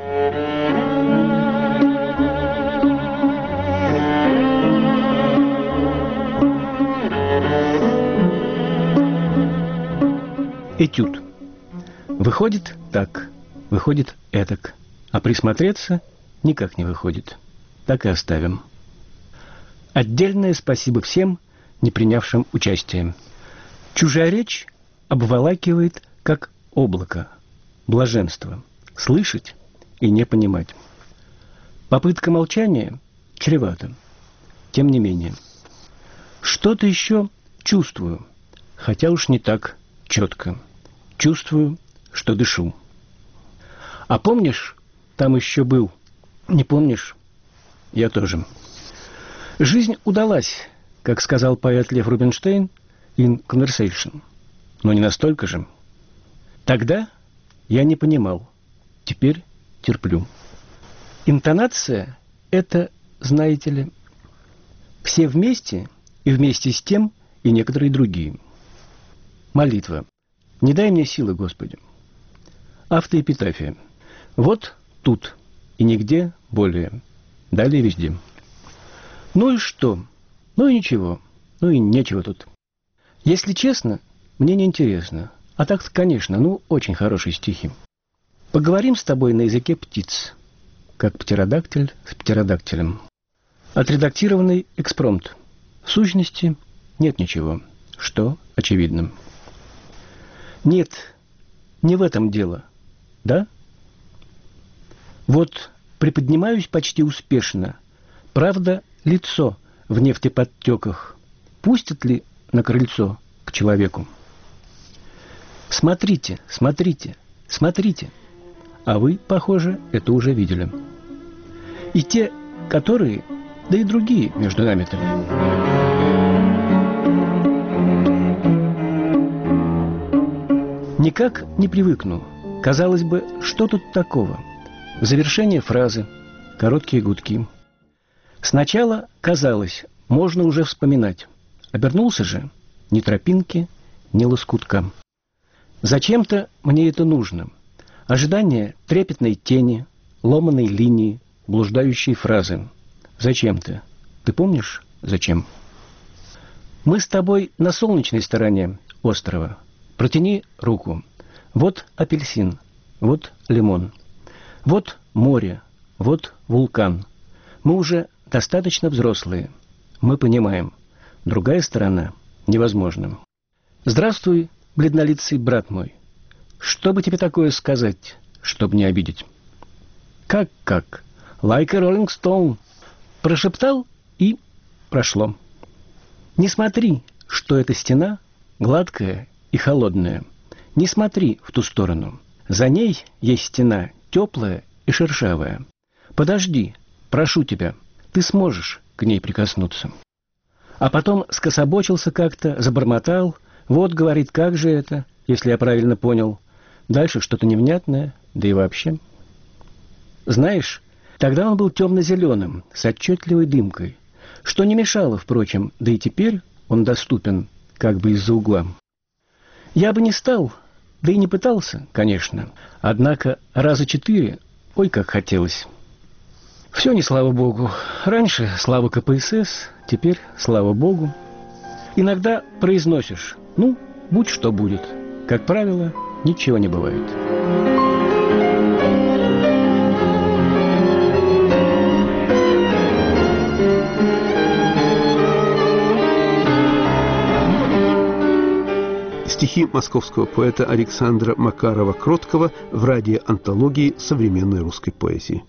Этюд. Выходит так, выходит этак, а присмотреться никак не выходит. Так и оставим. Отдельное спасибо всем, не принявшим участие. Чужая речь обволакивает, как облако. Блаженство. Слышать и не понимать. Попытка молчания чревата. Тем не менее. Что-то еще чувствую, хотя уж не так четко. Чувствую, что дышу. А помнишь, там еще был? Не помнишь? Я тоже. Жизнь удалась, как сказал поэт Лев Рубинштейн, in conversation. Но не настолько же. Тогда я не понимал. Теперь терплю. Интонация – это, знаете ли, все вместе и вместе с тем и некоторые другие. Молитва. Не дай мне силы, Господи. Автоэпитафия. Вот тут и нигде более. Далее везде. Ну и что? Ну и ничего. Ну и нечего тут. Если честно, мне не интересно. А так-то, конечно, ну, очень хорошие стихи. Поговорим с тобой на языке птиц, как птеродактиль с птеродактилем. Отредактированный экспромт. В сущности, нет ничего, что очевидно. Нет, не в этом дело. Да? Вот приподнимаюсь почти успешно. Правда, лицо в нефтеподтеках. Пустят ли на крыльцо к человеку? Смотрите, смотрите, смотрите. А вы, похоже, это уже видели. И те, которые, да и другие между нами-то. Никак не привыкну. Казалось бы, что тут такого? Завершение фразы, короткие гудки. Сначала казалось, можно уже вспоминать. Обернулся же, ни тропинки, ни лоскутка. Зачем-то мне это нужно. Ожидание трепетной тени, ломаной линии, блуждающей фразы. Зачем-то? Ты помнишь, зачем? Мы с тобой на солнечной стороне острова. Протяни руку. Вот апельсин, вот лимон. Вот море, вот вулкан. Мы уже достаточно взрослые. Мы понимаем. Другая сторона невозможна. Здравствуй, бледнолицый брат мой. Что бы тебе такое сказать, чтобы не обидеть? Как-как? Like a Rolling Stone. Прошептал и прошло. Не смотри, что эта стена гладкая и холодная. Не смотри в ту сторону. За ней есть стена теплая и шершавая. Подожди, прошу тебя, ты сможешь к ней прикоснуться. А потом скособочился как-то, забормотал. Вот, говорит, как же это, если я правильно понял. Дальше что-то невнятное, да и вообще. Знаешь, тогда он был темно-зеленым, с отчетливой дымкой, что не мешало, впрочем, да и теперь он доступен как бы из-за угла. Я бы не стал, да и не пытался, конечно, однако раза четыре, ой, как хотелось. Все не слава богу. Раньше слава ка пэ эс эс, теперь слава богу. Иногда произносишь, ну, будь что будет. Как правило, ничего не бывает. Стихи московского поэта Александра Макарова-Кроткого в радиоантологии современной русской поэзии.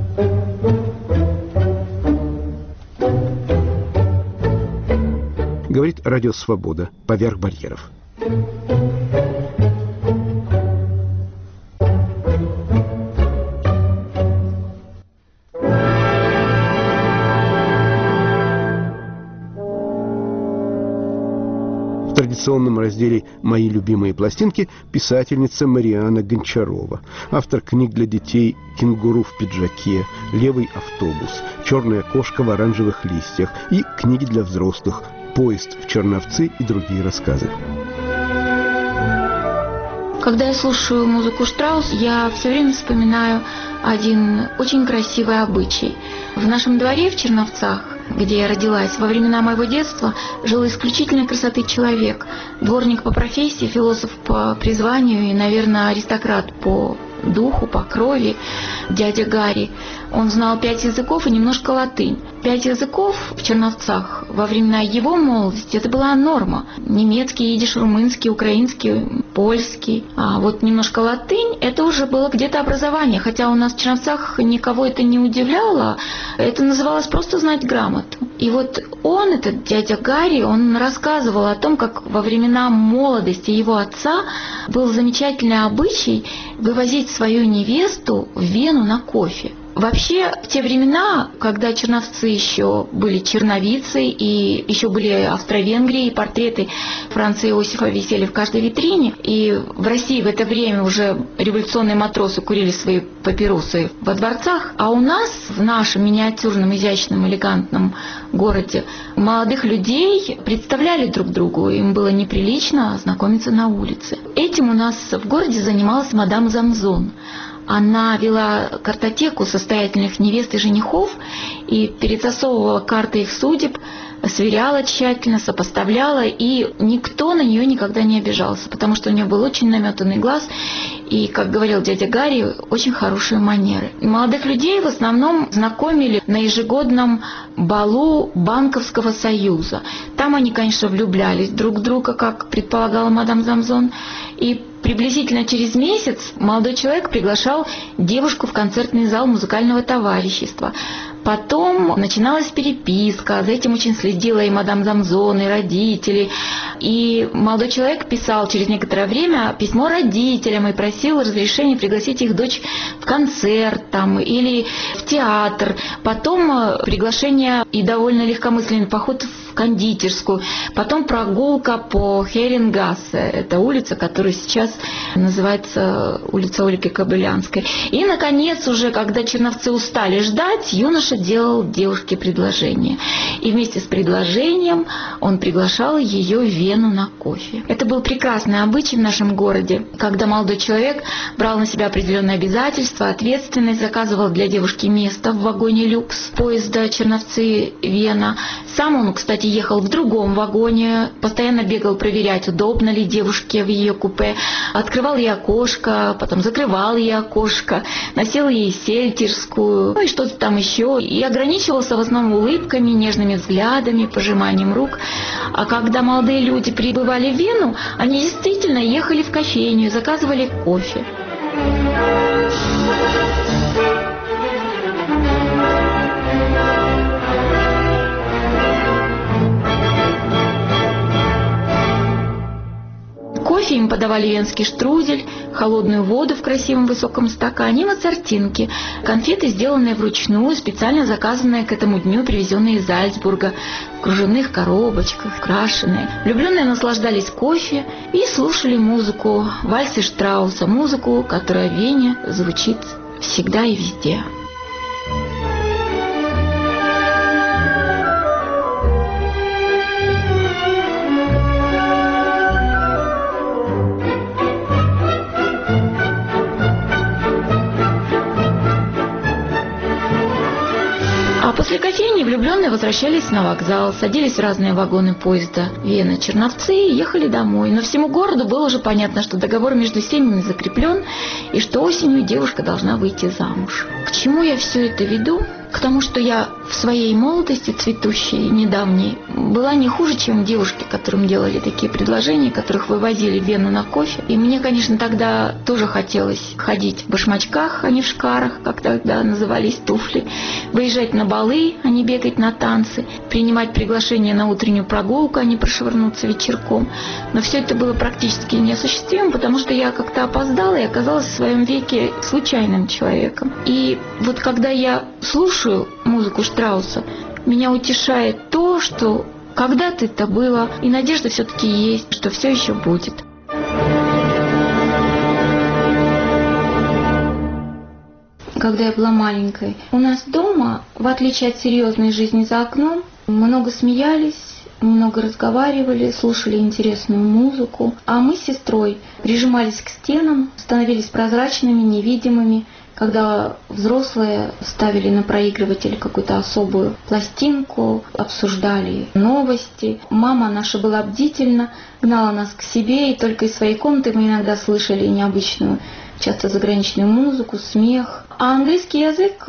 Говорит Радио Свобода. Поверх барьеров. В традиционном разделе «Мои любимые пластинки» писательница Марианна Гончарова, автор книг для детей «Кенгуру в пиджаке», «Левый автобус», «Черная кошка в оранжевых листьях» и книги для взрослых «Поезд в Черновцы» и другие рассказы. Когда я слушаю музыку Штраус, я все время вспоминаю один очень красивый обычай. В нашем дворе в Черновцах, где я родилась, во времена моего детства жил исключительной красоты человек. Дворник по профессии, философ по призванию и, наверное, аристократ по духу, по крови, дядя Гарри. Он знал пять языков и немножко латынь. Пять языков в Черновцах во времена его молодости это была норма. Немецкий, идиш, румынский, украинский, польский. А вот немножко латынь это уже было где-то образование. Хотя у нас в Черновцах никого это не удивляло. Это называлось просто знать грамоту. И вот он, этот дядя Гарри, он рассказывал о том, как во времена молодости его отца был замечательный обычай вывозить свою невесту в Вену на кофе. Вообще, в те времена, когда черновцы еще были черновицы, и еще были Австро-Венгрии, и портреты Франца Иосифа висели в каждой витрине, и в России в это время уже революционные матросы курили свои папиросы во дворцах, а у нас, в нашем миниатюрном, изящном, элегантном городе, молодых людей представляли друг другу, им было неприлично знакомиться на улице. Этим у нас в городе занималась мадам Замзон. Она вела картотеку состоятельных невест и женихов и перетасовывала карты их судеб, сверяла тщательно, сопоставляла, и никто на нее никогда не обижался, потому что у нее был очень наметанный глаз и, как говорил дядя Гарри, очень хорошие манеры. Молодых людей в основном знакомили на ежегодном балу Банковского союза. Там они, конечно, влюблялись друг в друга, как предполагала мадам Замзон, и приблизительно через месяц молодой человек приглашал девушку в концертный зал музыкального товарищества. Потом начиналась переписка, за этим очень следила и мадам Замзон, и родители. И молодой человек писал через некоторое время письмо родителям и просил разрешения пригласить их дочь в концерт там, или в театр. Потом приглашение и довольно легкомысленный поход в кондитерскую, потом прогулка по Херингассе, это улица, которая сейчас называется улица Ольги Кобылянской. И, наконец, уже когда черновцы устали ждать, юноша делал девушке предложение. И вместе с предложением он приглашал ее в Вену на кофе. Это был прекрасный обычай в нашем городе, когда молодой человек брал на себя определенные обязательства, ответственность, заказывал для девушки место в вагоне люкс поезда Черновцы-Вена. Сам он, кстати, ехал в другом вагоне, постоянно бегал проверять, удобно ли девушке в ее купе, открывал ей окошко, потом закрывал ей окошко, носил ей сельтерскую, ну и что-то там еще, и ограничивался в основном улыбками, нежными взглядами, пожиманием рук. А когда молодые люди прибывали в Вену, они действительно ехали в кофейню, заказывали кофе. Кофе им подавали венский штрудель, холодную воду в красивом высоком стакане и мацартинки, конфеты, сделанные вручную, специально заказанные к этому дню, привезенные из Зальцбурга, в кружевных коробочках, украшенные. Влюбленные наслаждались кофе и слушали музыку, вальсы Штрауса, музыку, которая в Вене звучит всегда и везде. А после кофейни влюбленные возвращались на вокзал, садились в разные вагоны поезда Вена-Черновцы и ехали домой. Но всему городу было уже понятно, что договор между семьями закреплен и что осенью девушка должна выйти замуж. К чему я все это веду? К тому, что я в своей молодости цветущей, недавней, была не хуже, чем девушки, которым делали такие предложения, которых вывозили в Вену на кофе. И мне, конечно, тогда тоже хотелось ходить в башмачках, а не в шкарах, как тогда назывались туфли, выезжать на балы, а не бегать на танцы, принимать приглашения на утреннюю прогулку, а не прошвырнуться вечерком. Но все это было практически неосуществимо, потому что я как-то опоздала и оказалась в своем веке случайным человеком. И вот когда я слушаю музыку Штрауса, меня утешает то, что когда-то это было, и надежда все-таки есть, что все еще будет. Когда я была маленькой, у нас дома, в отличие от серьезной жизни за окном, много смеялись, много разговаривали, слушали интересную музыку, а мы с сестрой прижимались к стенам, становились прозрачными, невидимыми, когда взрослые ставили на проигрыватель какую-то особую пластинку, обсуждали новости. Мама наша была бдительна, гнала нас к себе, и только из своей комнаты мы иногда слышали необычную, часто заграничную музыку, смех. А английский язык,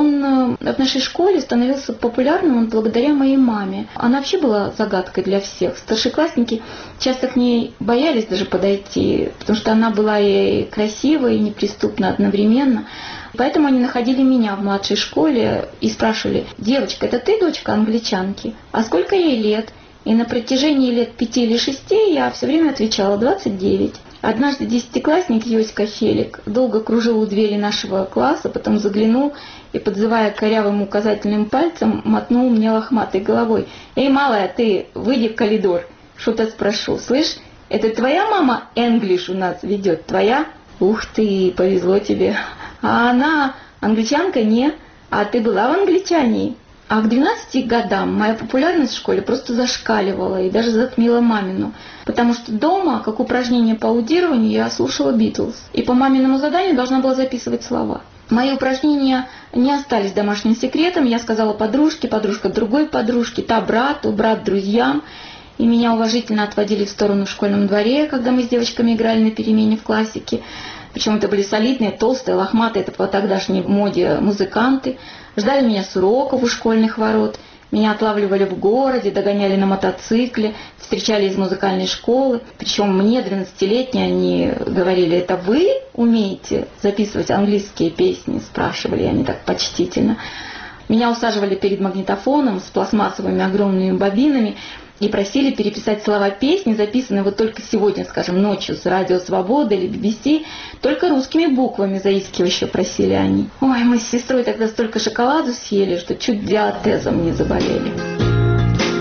он в нашей школе становился популярным благодаря моей маме. Она вообще была загадкой для всех. Старшеклассники часто к ней боялись даже подойти, потому что она была и красивая, и неприступна одновременно. Поэтому они находили меня в младшей школе и спрашивали: «Девочка, это ты дочка англичанки? А сколько ей лет?» И на протяжении лет пяти или шести я все время отвечала: двадцать девять. Однажды десятиклассник Йоська Фелик долго кружил у двери нашего класса, потом заглянул и, подзывая корявым указательным пальцем, мотнул мне лохматой головой: «Эй, малая, ты выйди в коридор, что-то спрошу. Слышь, это твоя мама English у нас ведет? Твоя? Ух ты, повезло тебе. А она англичанка? Не. А ты была в англичане?» А к двенадцати годам моя популярность в школе просто зашкаливала и даже затмила мамину, потому что дома, как упражнение по аудированию, я слушала Битлз и по маминому заданию должна была записывать слова. Мои упражнения не остались домашним секретом, я сказала подружке, подружка другой подружке, та брату, брат друзьям, и меня уважительно отводили в сторону в школьном дворе, когда мы с девочками играли на перемене в классике. Причем это были солидные, толстые, лохматые, это по тогдашней моде музыканты. Ждали меня с уроков у школьных ворот, меня отлавливали в городе, догоняли на мотоцикле, встречали из музыкальной школы. Причем мне, двенадцатилетней, они говорили: «Это вы умеете записывать английские песни?» Спрашивали они так почтительно. Меня усаживали перед магнитофоном с пластмассовыми огромными бобинами и просили переписать слова песни, записанные вот только сегодня, скажем, ночью с Радио Свобода или би би си, только русскими буквами, заискивающе просили они. Ой, мы с сестрой тогда столько шоколаду съели, что чуть диатезом не заболели.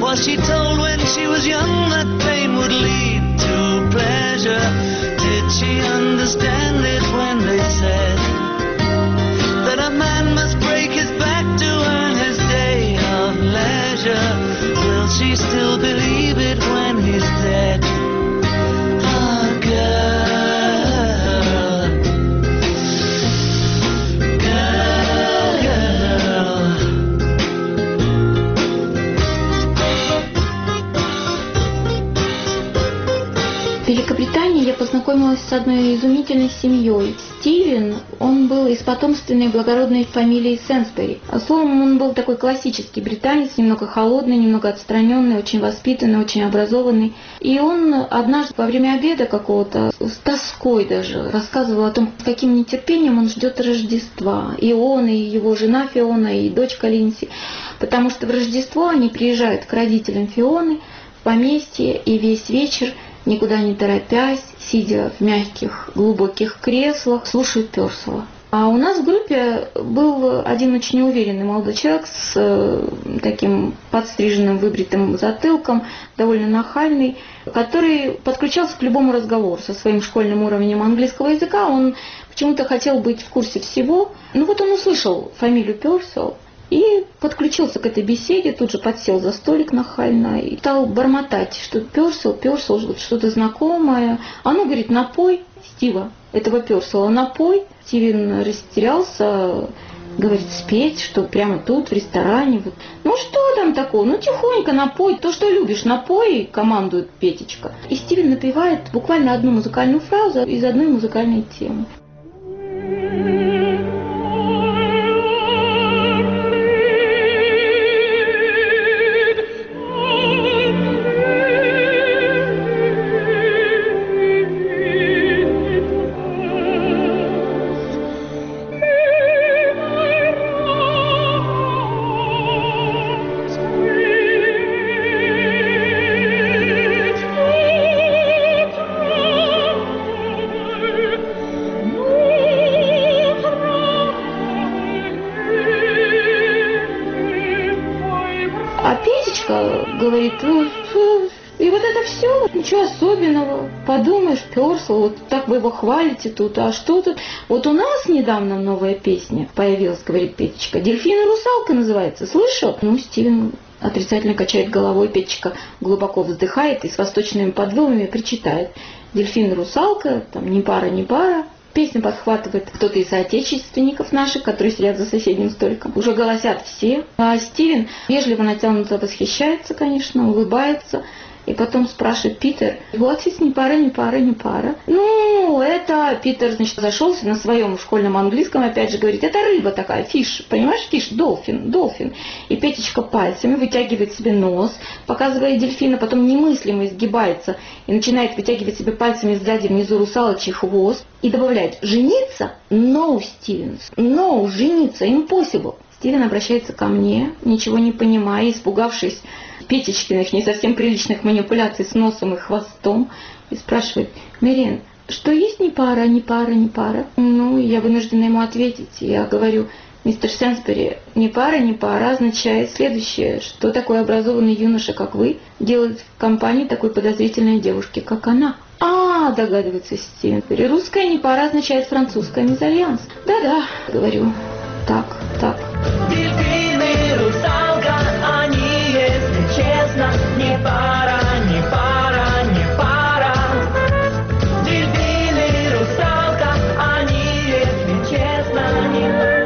Was she told when she was young that pain would lead to pleasure? Did she understand it when they said that a man must break his back to earn his day of leisure? Will she still believe it when he's dead? Ah, girl. В Великобритании я познакомилась с одной изумительной семьей. Стивен, он был из потомственной благородной фамилии Сенсбери. Словом, он был такой классический британец, немного холодный, немного отстраненный, очень воспитанный, очень образованный. И он однажды во время обеда какого-то, с тоской даже, рассказывал о том, с каким нетерпением он ждет Рождества. И он, и его жена Фиона, и дочка Линси. Потому что в Рождество они приезжают к родителям Фионы в поместье, и весь вечер, никуда не торопясь, сидя в мягких, глубоких креслах, слушают Пёрсела. А у нас в группе был один очень уверенный молодой человек с э, таким подстриженным, выбритым затылком, довольно нахальный, который подключался к любому разговору со своим школьным уровнем английского языка. Он почему-то хотел быть в курсе всего. Ну вот он услышал фамилию Пёрсел и подключился к этой беседе, тут же подсел за столик нахально и стал бормотать, что Пёрсел, Пёрсел, что-то знакомое. А ну, говорит, напой Стива, этого Пёрсела, напой. Стивен растерялся, говорит, спеть, что прямо тут, в ресторане. Вот. Ну что там такого? Ну тихонько напой, то, что любишь, напой, командует Петечка. И Стивен напевает буквально одну музыкальную фразу из одной музыкальной темы. Говорит, и вот это все, ничего особенного. Подумаешь, Пёрсел, вот так вы его хвалите тут, а что тут? Вот у нас недавно новая песня появилась, говорит Петечка. «Дельфин и русалка» называется, слышал? Ну, Стивен отрицательно качает головой, Петечка глубоко вздыхает и с восточными подвывами причитает. «Дельфин и русалка», там ни пара, ни пара. Песню подхватывает кто-то из соотечественников наших, которые сидят за соседним столиком. Уже голосят все. А Стивен вежливо натянуто восхищается, конечно, улыбается. И потом спрашивает Питер, вот ведь ни пара, ни пара, ни пара. Ну, это Питер, значит, зашелся на своем школьном английском, опять же говорит, это рыба такая, фиш, понимаешь, фиш, долфин, долфин. И Петечка пальцами вытягивает себе нос, показывая дельфина, потом немыслимо изгибается и начинает вытягивать себе пальцами сзади внизу русалочий хвост и добавляет, жениться? No, Стивен, no, жениться, impossible. Стивен обращается ко мне, ничего не понимая, испугавшись Петечкиных не совсем приличных манипуляций с носом и хвостом, и спрашивает, Мэриэн, что есть ни пара, ни пара, ни пара? Ну, я вынуждена ему ответить. Я говорю, мистер Сенсбери, ни пара, ни пара означает следующее, что такой образованный юноша, как вы, делает в компании такой подозрительной девушки, как она. А, догадывается Стивен, русская ни пара означает французская мезальянс. Да-да, говорю, так, так. Дельфины, русалка, они, если честно, не пара, не пара, не пара. Дельфины, русалка, они, если честно, не пара.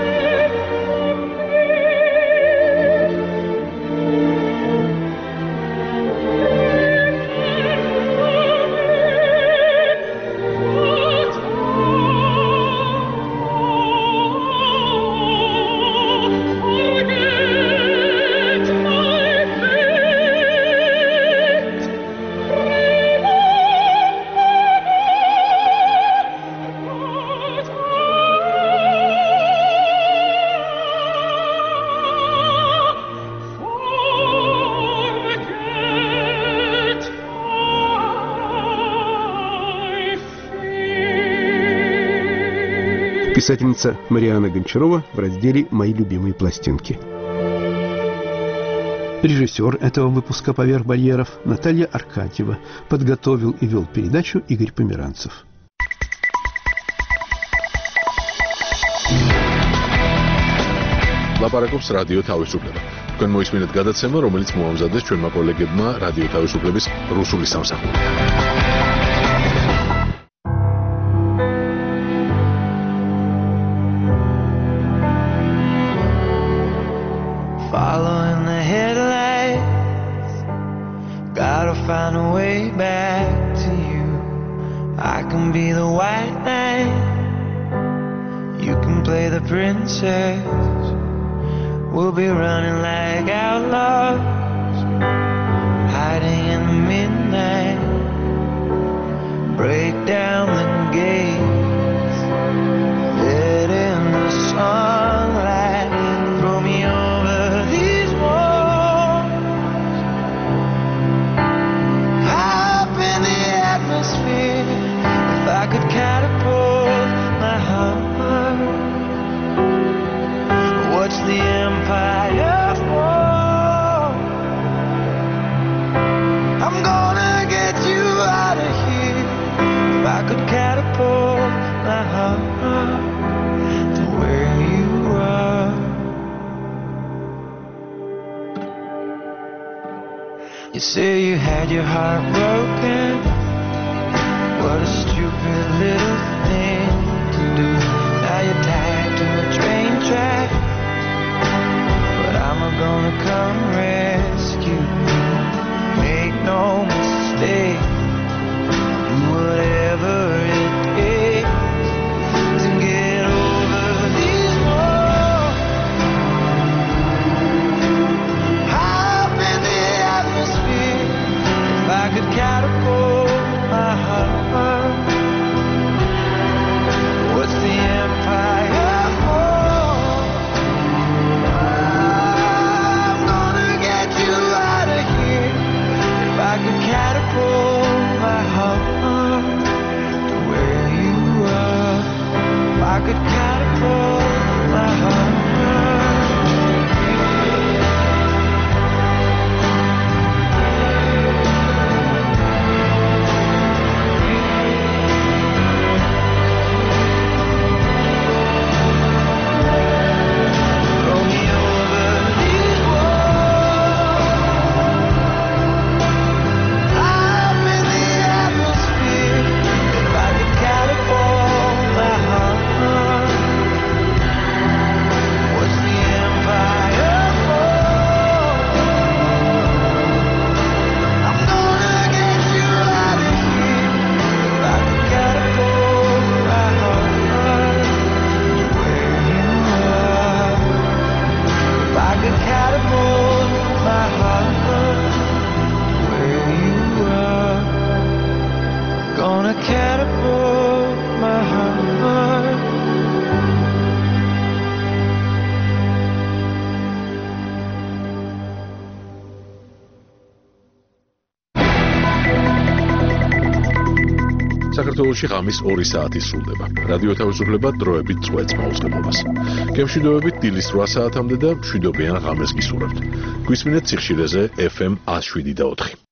Писательница Марианна Гончарова в разделе «Мои любимые пластинки». Режиссер этого выпуска «Поверх барьеров» Наталья Аркадьева. Подготовил и вел передачу Игорь Померанцев. ლაპარაკობს რადიო თავისუფლება. თქვენ მოისმინეთ გადაცემა, რომელიც მოამზადეს ჩვენმა კოლეგებმა რადიო თავისუფლების რუსული სამსახური. Following the headlights, gotta find a way back to you. I can be the white knight, you can play the princess. We'll be running like outlaws, hiding in the midnight. Break down the gates, let in the sunlight. Throw me over these walls, up in the atmosphere. If I could catapult my heart, what's the empire for? I'm gonna get you out of here. If I could catapult my heart to where you are. You say you had your heart broken. What a stupid little thing to do. Now you're tied to a train track, I'm gonna come rescue you. Make no mistake, do whatever it takes to get over these walls. High up in the atmosphere, if I could catapult my heart, what's the empire for? I could catapult my heart to where you are. I could catapult my heart. საქართველოში ღამის ორი საათი სრულდება. რადიო თავისუფლება დროებით წვეთს მაუწყებლობას. გემშვიდობებით დილის რვა საათამდე და მშვიდობიან ღამეს გისურვებთ. გვისმინეთ სიხშირეზე ეფ ემ one oh seven და four.